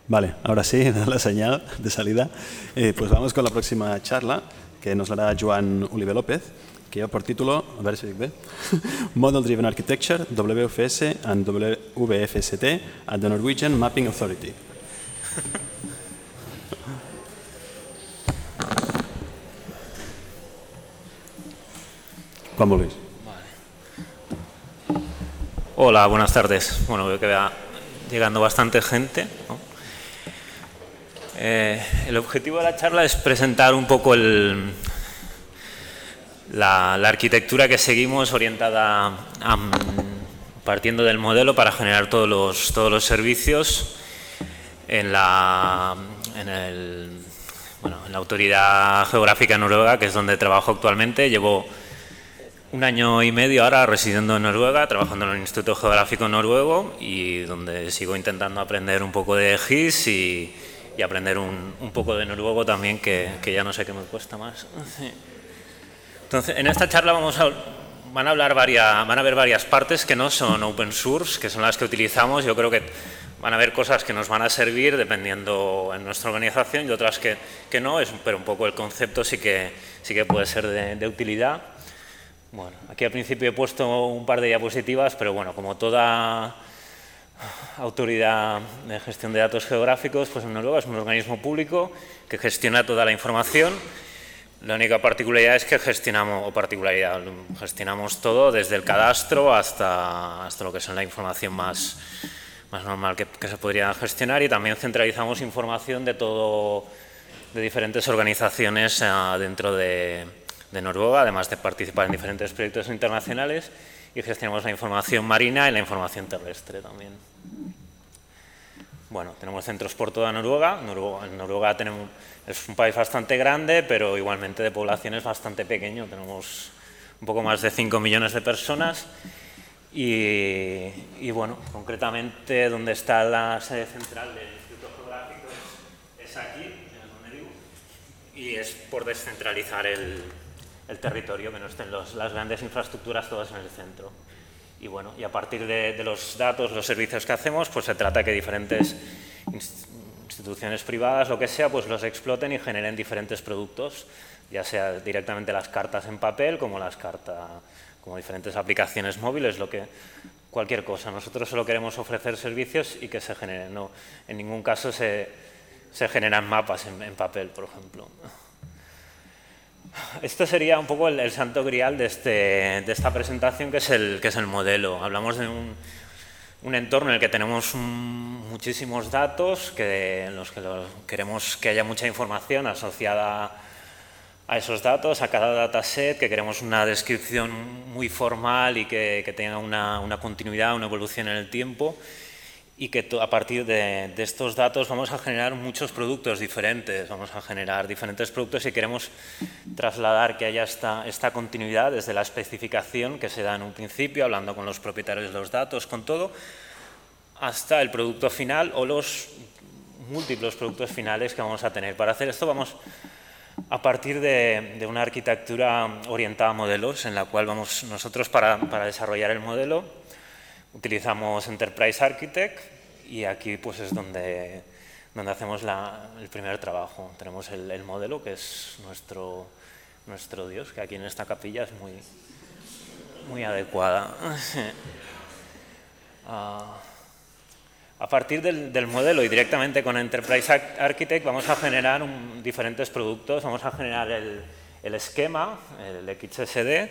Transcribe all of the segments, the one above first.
Vale, ahora sí, da la señal de salida. Pues vamos con la próxima charla, que nos la hará Joan Oliver López, que lleva por título, a ver si ve, Model Driven Architecture, WFS and WFST at the Norwegian Mapping Authority. Juan Luis. Hola, buenas tardes. Bueno, veo que va llegando bastante gente, ¿no? El objetivo de la charla es presentar un poco la arquitectura que seguimos orientada partiendo del modelo para generar todos los servicios en la Autoridad Geográfica Noruega, que es donde trabajo actualmente. Llevo un año y medio ahora residiendo en Noruega, trabajando en el Instituto Geográfico Noruego y donde sigo intentando aprender un poco de GIS y aprender un poco de noruego también, que ya no sé qué me cuesta más. Entonces, en esta charla van a haber varias partes que no son open source, que son las que utilizamos. Yo creo que van a haber cosas que nos van a servir dependiendo en nuestra organización y otras que no, pero un poco el concepto sí que puede ser de utilidad. Bueno, aquí al principio he puesto un par de diapositivas, pero bueno, como toda autoridad de gestión de datos geográficos, pues en Noruega es un organismo público que gestiona toda la información. La única particularidad es que gestionamos todo desde el cadastro hasta lo que son la información más normal que se podría gestionar, y también centralizamos información de diferentes organizaciones dentro de Noruega, además de participar en diferentes proyectos internacionales, y gestionamos la información marina y la información terrestre también. Bueno, tenemos centros por toda Noruega. Noruega es un país bastante grande, pero igualmente de población es bastante pequeño. Tenemos un poco más de 5 millones de personas. Y bueno, concretamente donde está la sede central del Instituto Geográfico es aquí, donde vivo, y es por descentralizar el territorio, que no estén las grandes infraestructuras todas en el centro. Y bueno, y a partir de los datos, los servicios que hacemos, pues se trata que diferentes instituciones privadas, lo que sea, pues los exploten y generen diferentes productos, ya sea directamente las cartas en papel, como diferentes aplicaciones móviles, cualquier cosa. Nosotros solo queremos ofrecer servicios y que se generen. No, en ningún caso se generan mapas en papel, por ejemplo. Esto sería un poco el santo grial de esta presentación, que es el modelo. Hablamos de un entorno en el que tenemos muchísimos datos, en los que queremos que haya mucha información asociada a esos datos, a cada dataset, que queremos una descripción muy formal y que tenga una continuidad, una evolución en el tiempo, y que a partir de estos datos vamos a generar muchos productos diferentes, vamos a generar diferentes productos y queremos trasladar que haya esta continuidad desde la especificación que se da en un principio, hablando con los propietarios de los datos, con todo, hasta el producto final o los múltiples productos finales que vamos a tener. Para hacer esto vamos a partir de una arquitectura orientada a modelos, en la cual nosotros para desarrollar el modelo utilizamos Enterprise Architect, y aquí pues es donde hacemos el primer trabajo. Tenemos el modelo, que es nuestro Dios, que aquí en esta capilla es muy adecuada. A partir del modelo y directamente con Enterprise Architect vamos a generar diferentes productos. Vamos a generar el esquema, el XSD.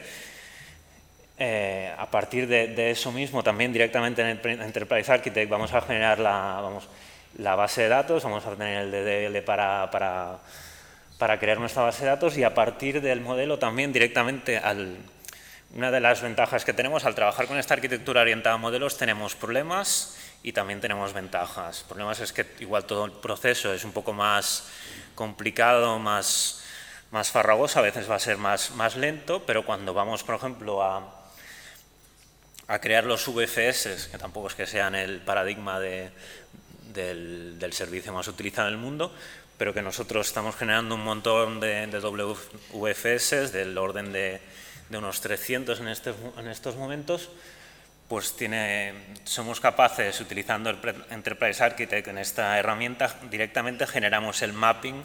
A partir de eso mismo, también directamente en Enterprise Architect vamos a generar la base de datos, vamos a tener el DDL para crear nuestra base de datos, y a partir del modelo también directamente una de las ventajas que tenemos al trabajar con esta arquitectura orientada a modelos, tenemos problemas y también tenemos ventajas. Problemas es que igual todo el proceso es un poco más complicado, más farragoso, a veces va a ser más lento, pero cuando vamos, por ejemplo, a crear los VFS, que tampoco es que sean el paradigma del servicio más utilizado en el mundo, pero que nosotros estamos generando un montón de WFS del orden de unos 300 en estos momentos, pues somos capaces, utilizando el Enterprise Architect en esta herramienta, directamente generamos el mapping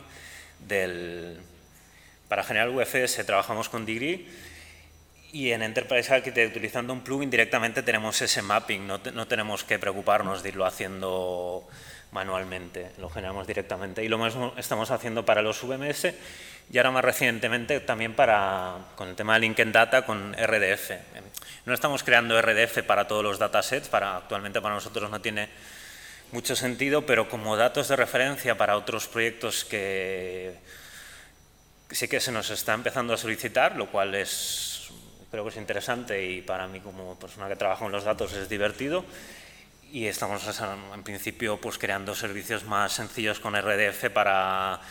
para generar UFS trabajamos con Degree y en Enterprise Architect, utilizando un plugin, directamente tenemos ese mapping, no tenemos que preocuparnos de irlo haciendo manualmente, lo generamos directamente. Y lo mismo estamos haciendo para los VMS y ahora más recientemente también con el tema de Linked Data con RDF. No estamos creando RDF para todos los datasets, actualmente para nosotros no tiene mucho sentido, pero como datos de referencia para otros proyectos que sí que se nos está empezando a solicitar, lo cual creo que es interesante y para mí como persona que trabaja con los datos es divertido. Y estamos en principio pues creando servicios más sencillos con RDF para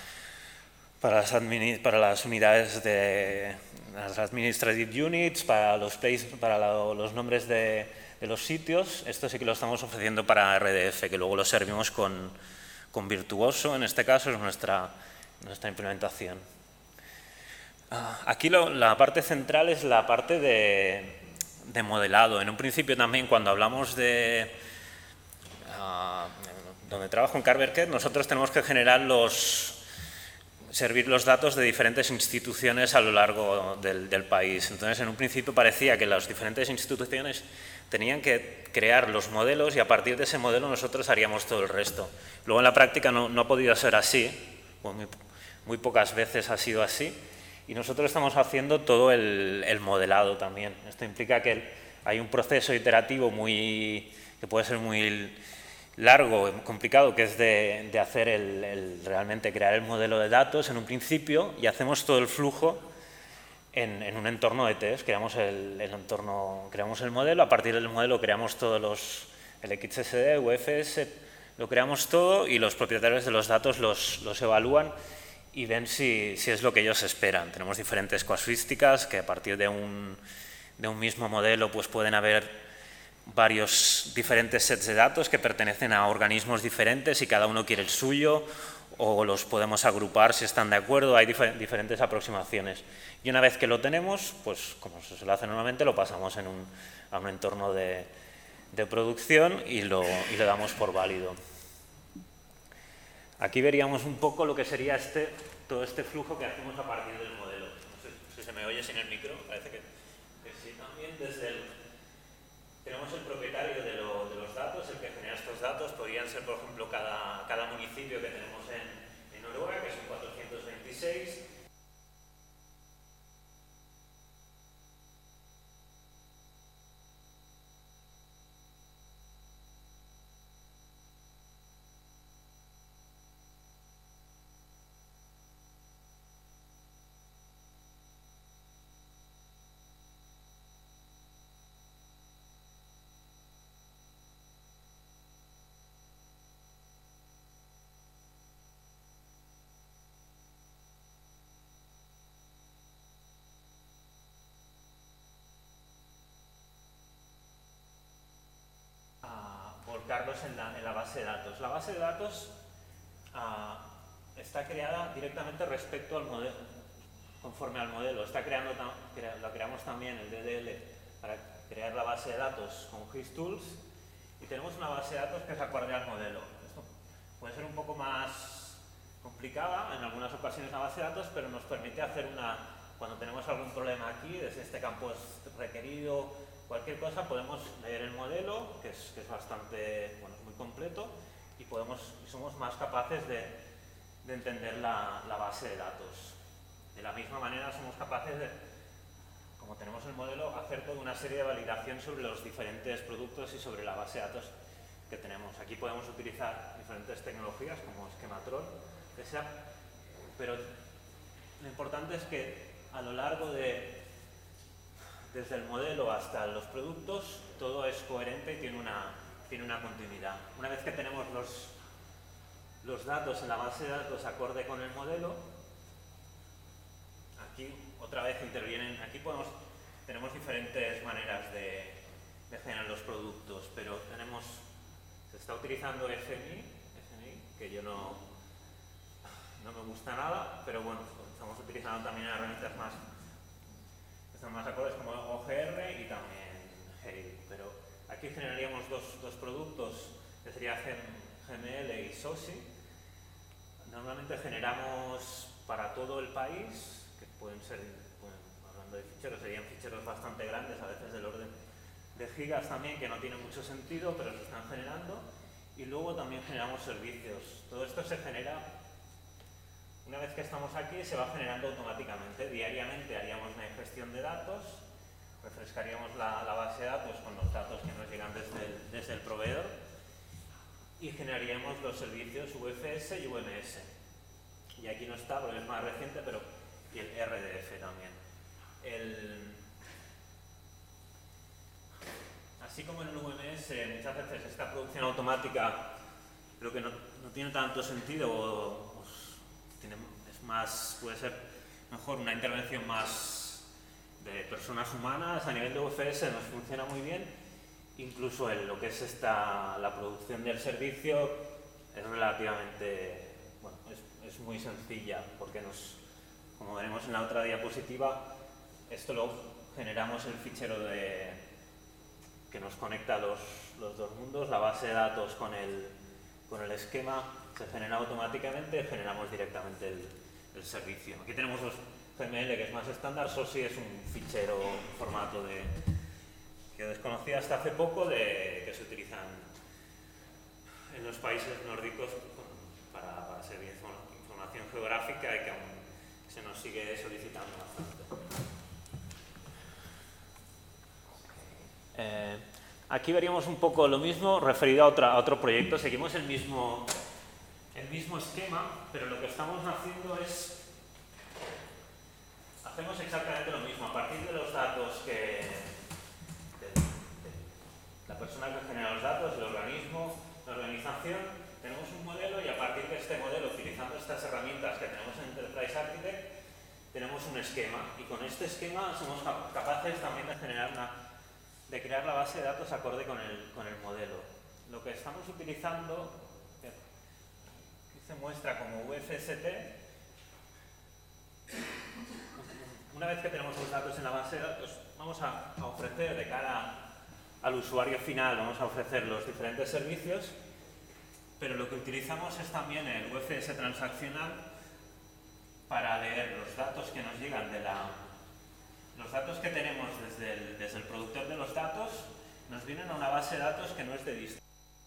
las unidades de las administrative units, para los nombres de los sitios. Esto sí que lo estamos ofreciendo para RDF, que luego lo servimos con Virtuoso, en este caso es nuestra implementación. Aquí la parte central es la parte de modelado. En un principio también cuando hablamos donde trabajo en CarverKet, nosotros tenemos que servir los datos de diferentes instituciones a lo largo del país. Entonces, en un principio parecía que las diferentes instituciones tenían que crear los modelos y a partir de ese modelo nosotros haríamos todo el resto. Luego en la práctica no ha podido ser así, muy pocas veces ha sido así y nosotros estamos haciendo todo el modelado también. Esto implica que hay un proceso iterativo que puede ser muy largo, complicado, que es de hacer realmente crear el modelo de datos en un principio y hacemos todo el flujo en un entorno de test. Creamos el modelo, a partir del modelo creamos todos el XSD, UFS, lo creamos todo y los propietarios de los datos los evalúan y ven si es lo que ellos esperan. Tenemos diferentes casuísticas que a partir de un mismo modelo pues pueden haber varios diferentes sets de datos que pertenecen a organismos diferentes y cada uno quiere el suyo o los podemos agrupar si están de acuerdo, hay diferentes aproximaciones. Y una vez que lo tenemos, pues como se suele hacer normalmente, lo pasamos a un entorno de producción y le damos por válido. Aquí veríamos un poco lo que sería todo este flujo que hacemos a partir del modelo. No sé si se me oye sin el micro, parece que sí. También tenemos el propietario de los datos, el que genera estos datos. Podrían ser, por ejemplo, cada municipio que tenemos en Noruega, que son 426. Volcarlos en la base de datos. La base de datos está creada directamente respecto al modelo, conforme al modelo. Lo creamos también el DDL para crear la base de datos con GIS-Tools y tenemos una base de datos que es acorde al modelo. Esto puede ser un poco más complicada en algunas ocasiones la base de datos, pero nos permite hacer cuando tenemos algún problema aquí, desde este campo es requerido, cualquier cosa, podemos leer el modelo, que es bastante, es muy completo, y somos más capaces de entender la base de datos. De la misma manera somos capaces de, como tenemos el modelo, hacer toda una serie de validación sobre los diferentes productos y sobre la base de datos que tenemos. Aquí podemos utilizar diferentes tecnologías como Schematron, pero lo importante es que a lo largo desde el modelo hasta los productos, todo es coherente y tiene una continuidad. Una vez que tenemos los datos en la base de datos acorde con el modelo, aquí otra vez intervienen, tenemos diferentes maneras de generar los productos, pero se está utilizando FMI, que yo no me gusta nada, pero bueno, estamos utilizando también herramientas están más acordes como OGR y también Hail, pero Aquí generaríamos dos productos, que sería GML y SOSI. Normalmente generamos para todo el país, que pueden ser, hablando de ficheros, serían ficheros bastante grandes, a veces del orden de gigas también, que no tiene mucho sentido, pero se están generando. Y luego también generamos servicios. Todo esto se genera, una vez que estamos aquí, se va generando automáticamente. Diariamente haríamos una ingestión de datos, refrescaríamos la base de datos con los datos que nos llegan desde el proveedor y generaríamos los servicios UFS y UMS. Y aquí no está porque es más reciente, pero y el RDF también. Así como en el UMS muchas veces esta producción automática creo que no tiene tanto sentido, es más, puede ser mejor una intervención más de personas humanas. A nivel de UFS nos funciona muy bien, incluso en lo que es la producción del servicio es relativamente, bueno, es muy sencilla, porque como veremos en la otra diapositiva, esto lo generamos el fichero que nos conecta los dos mundos, la base de datos con el esquema se genera automáticamente, generamos directamente el servicio. Aquí tenemos los GML, que es más estándar. SOSI es un fichero, un formato que desconocía hasta hace poco, que se utilizan en los países nórdicos para servir información geográfica y que aún se nos sigue solicitando bastante. Aquí veríamos un poco lo mismo referido a otro proyecto. Seguimos el mismo esquema, pero lo que estamos haciendo hacemos exactamente lo mismo. A partir de los datos de la persona que genera los datos, el organismo, la organización, tenemos un modelo, y a partir de este modelo, utilizando estas herramientas que tenemos en Enterprise Architect, tenemos un esquema, y con este esquema somos capaces también de crear la base de datos acorde con el modelo. Lo que estamos utilizando, que se muestra como UFST, una vez que tenemos los datos en la base de datos, vamos a ofrecer de cara al usuario final, vamos a ofrecer los diferentes servicios, pero lo que utilizamos es también el UFS transaccional para leer los datos que nos llegan los datos que tenemos desde el productor de los datos, nos vienen a una base de datos que no es de distribución.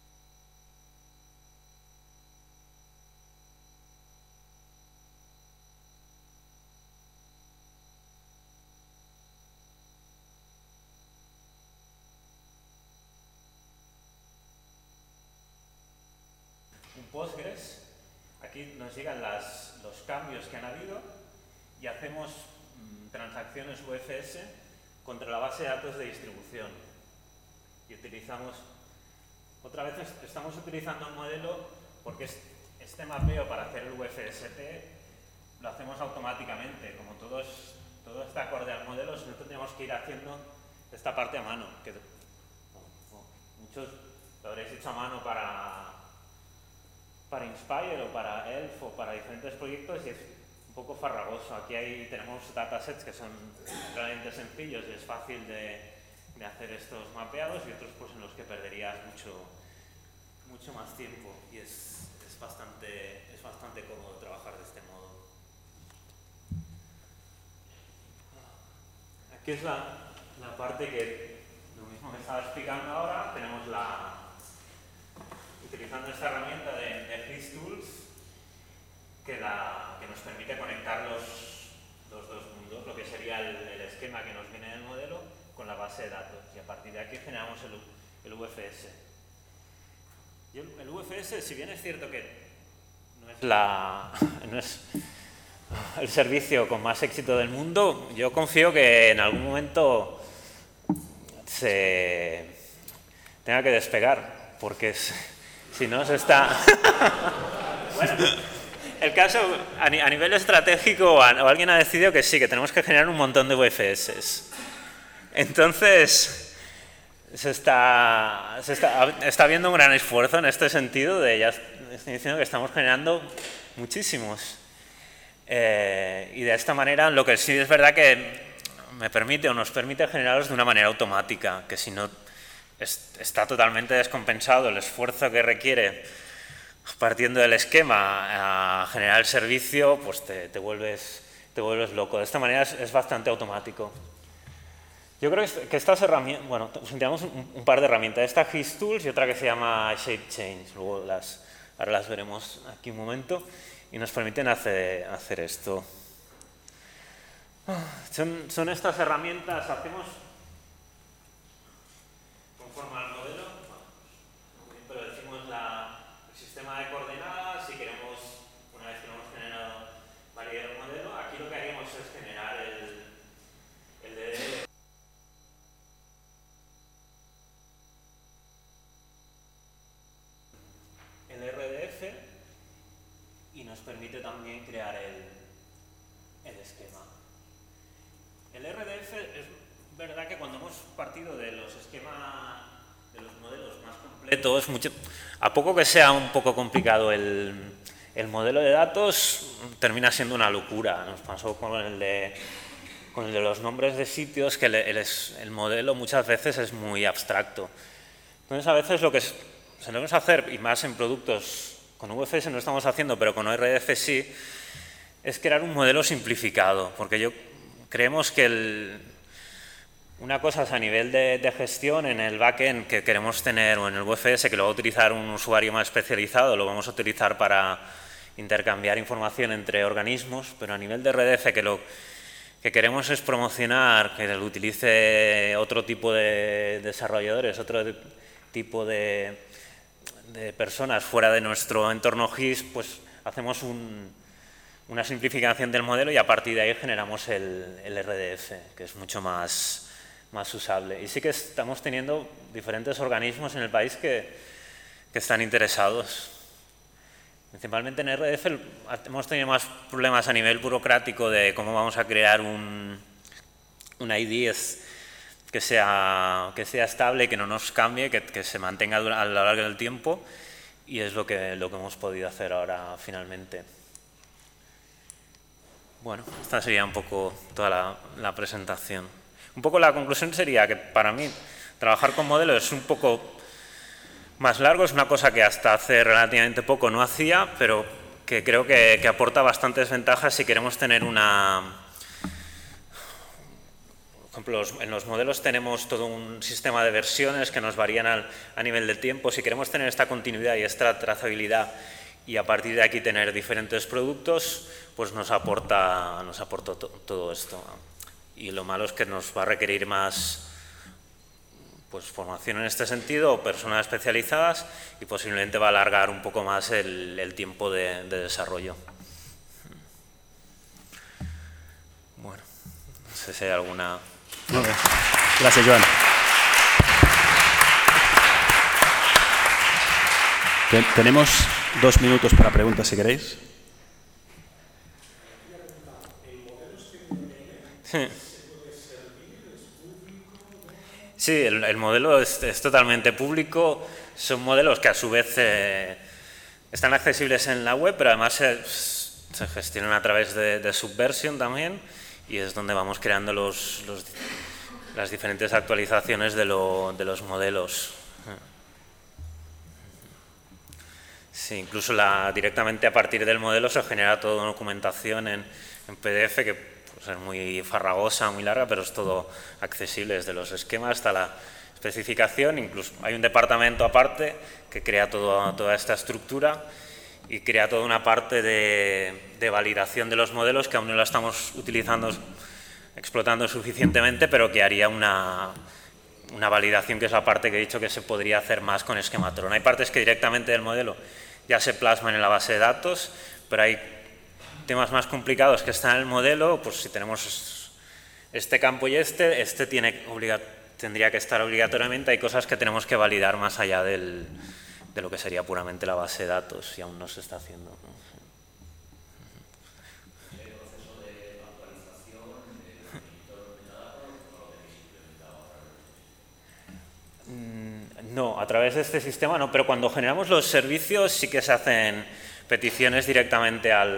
Un Postgres, aquí nos llegan los cambios que han habido y hacemos transacciones UFS contra la base de datos de distribución. Y utilizamos, otra vez estamos utilizando un modelo porque este mapeo para hacer el UFST lo hacemos automáticamente. Como todo está acorde al modelo, nosotros tenemos que ir haciendo esta parte a mano, que muchos lo habréis hecho a mano para Inspire o para ELF o para diferentes proyectos, y es un poco farragoso. Aquí tenemos datasets que son realmente sencillos y es fácil de hacer estos mapeados, y otros pues en los que perderías mucho más tiempo, y es bastante cómodo trabajar de este modo. Aquí es la parte que, lo mismo que estaba explicando ahora, tenemos utilizando esta herramienta de HIStools, que nos permite conectar los dos mundos, lo que sería el esquema que nos viene del modelo con la base de datos, y a partir de aquí generamos el UFS. Y el UFS, si bien es cierto que no es el servicio con más éxito del mundo, yo confío que en algún momento se tenga que despegar, porque si no se está... Bueno, el caso, a nivel estratégico, o alguien ha decidido que sí, que tenemos que generar un montón de UFS. Entonces, está habiendo un gran esfuerzo en este sentido, ya estoy diciendo que estamos generando muchísimos. Y de esta manera, lo que sí es verdad que me permite o nos permite generarlos de una manera automática, que si no está totalmente descompensado el esfuerzo que requiere partiendo del esquema a generar el servicio, pues te vuelves loco. De esta manera es bastante automático. Yo creo que estas herramientas, bueno, tenemos un par de herramientas, esta GISTools y otra que se llama ShapeChange, luego ahora las veremos aquí un momento, y nos permiten hacer esto. Son estas herramientas, hacemos conforme al modelo, pero decimos el sistema de coordenadas, si queremos, una vez que lo hemos generado, validar el modelo, aquí lo que haríamos es generar el DDD. El RDF y nos permite también crear el esquema. El RDF es verdad que cuando hemos partido de los esquemas, de los modelos más completos, a poco que sea un poco complicado el modelo de datos, termina siendo una locura. Nos pasó con el de los nombres de sitios, que el modelo muchas veces es muy abstracto. Entonces, a veces lo que solemos hacer, y más en productos con VFS no estamos haciendo, pero con RDF sí, es crear un modelo simplificado, porque creemos que una cosa es a nivel de gestión en el backend que queremos tener, o en el VFS que lo va a utilizar un usuario más especializado, lo vamos a utilizar para intercambiar información entre organismos, pero a nivel de RDF que lo que queremos es promocionar que lo utilice otro tipo de desarrolladores, otro tipo de personas fuera de nuestro entorno GIS, pues hacemos una simplificación del modelo y a partir de ahí generamos el RDF, que es mucho más usable. Y sí que estamos teniendo diferentes organismos en el país que están interesados. Principalmente en RDF hemos tenido más problemas a nivel burocrático de cómo vamos a crear un ID que sea estable, que no nos cambie, que se mantenga a lo largo del tiempo, y es lo que hemos podido hacer ahora finalmente. Bueno, esta sería un poco toda la presentación. Un poco la conclusión sería que para mí trabajar con modelos es un poco más largo, es una cosa que hasta hace relativamente poco no hacía, pero que creo que aporta bastantes ventajas si queremos tener por ejemplo, en los modelos tenemos todo un sistema de versiones que nos varían a nivel del tiempo. Si queremos tener esta continuidad y esta trazabilidad y a partir de aquí tener diferentes productos, pues nos aporta todo esto. Y lo malo es que nos va a requerir más formación en este sentido, o personas especializadas, y posiblemente va a alargar un poco más el tiempo de desarrollo. Bueno, no sé si hay alguna... Muy bien. Gracias, Joan. Tenemos 2 minutos para preguntas, si queréis. Sí, el modelo es totalmente público. Son modelos que a su vez están accesibles en la web, pero además se gestionan a través de Subversion también, y es donde vamos creando las diferentes actualizaciones de los modelos. Sí, incluso directamente a partir del modelo se genera toda documentación en PDF que puede ser muy farragosa, muy larga, pero es todo accesible desde los esquemas hasta la especificación. Incluso hay un departamento aparte que crea toda esta estructura y crea toda una parte de validación de los modelos que aún no la estamos explotando suficientemente, pero que haría una validación, que es la parte que he dicho que se podría hacer más con Schematron. Hay partes que directamente del modelo ya se plasman en la base de datos, pero hay temas más complicados que están en el modelo. Pues si tenemos este campo y este tendría que estar obligatoriamente. Hay cosas que tenemos que validar más allá de lo que sería puramente la base de datos, y aún no se está haciendo, ¿no? No, a través de este sistema no, pero cuando generamos los servicios sí que se hacen peticiones directamente a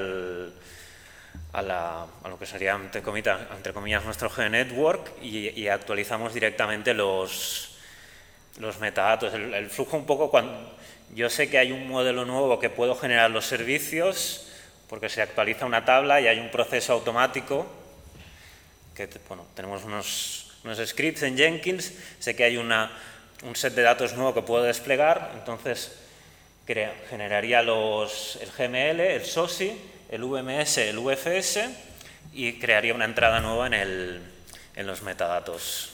lo que sería, entre comillas, nuestro GNetwork, y actualizamos directamente los metadatos, el flujo un poco cuando yo sé que hay un modelo nuevo que puedo generar los servicios porque se actualiza una tabla y hay un proceso automático que, bueno, tenemos unos scripts en Jenkins, sé que hay un set de datos nuevo que puedo desplegar, entonces generaría el GML, el SOSI, el VMS, el VFS y crearía una entrada nueva en los metadatos.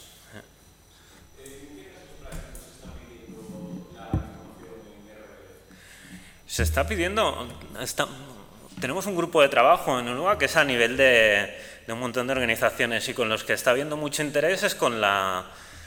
Se está pidiendo, tenemos un grupo de trabajo en UNUA que es a nivel de un montón de organizaciones y con los que está habiendo mucho interés es con la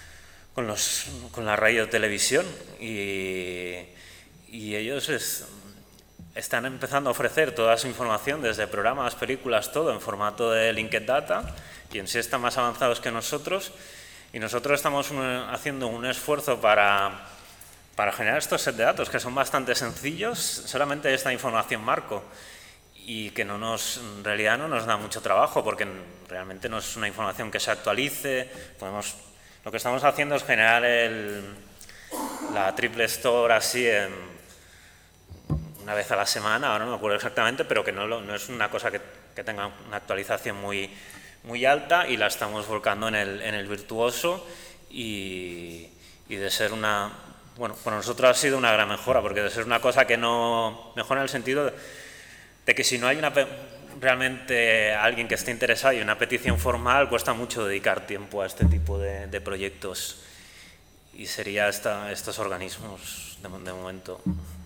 radio televisión y ellos están empezando a ofrecer toda su información desde programas, películas, todo en formato de linked data y en sí están más avanzados que nosotros y nosotros estamos haciendo un esfuerzo para generar estos set de datos que son bastante sencillos, solamente esta información marco y que en realidad no nos da mucho trabajo porque realmente no es una información que se actualice. Lo que estamos haciendo es generar la triple store así una vez a la semana, ahora no me acuerdo exactamente, pero que no es una cosa que tenga una actualización muy alta y la estamos volcando en el virtuoso y de ser bueno, para nosotros ha sido una gran mejora, porque de ser una cosa que no mejora en el sentido de que si no hay realmente alguien que esté interesado y una petición formal, cuesta mucho dedicar tiempo a este tipo de proyectos y sería estos organismos de momento.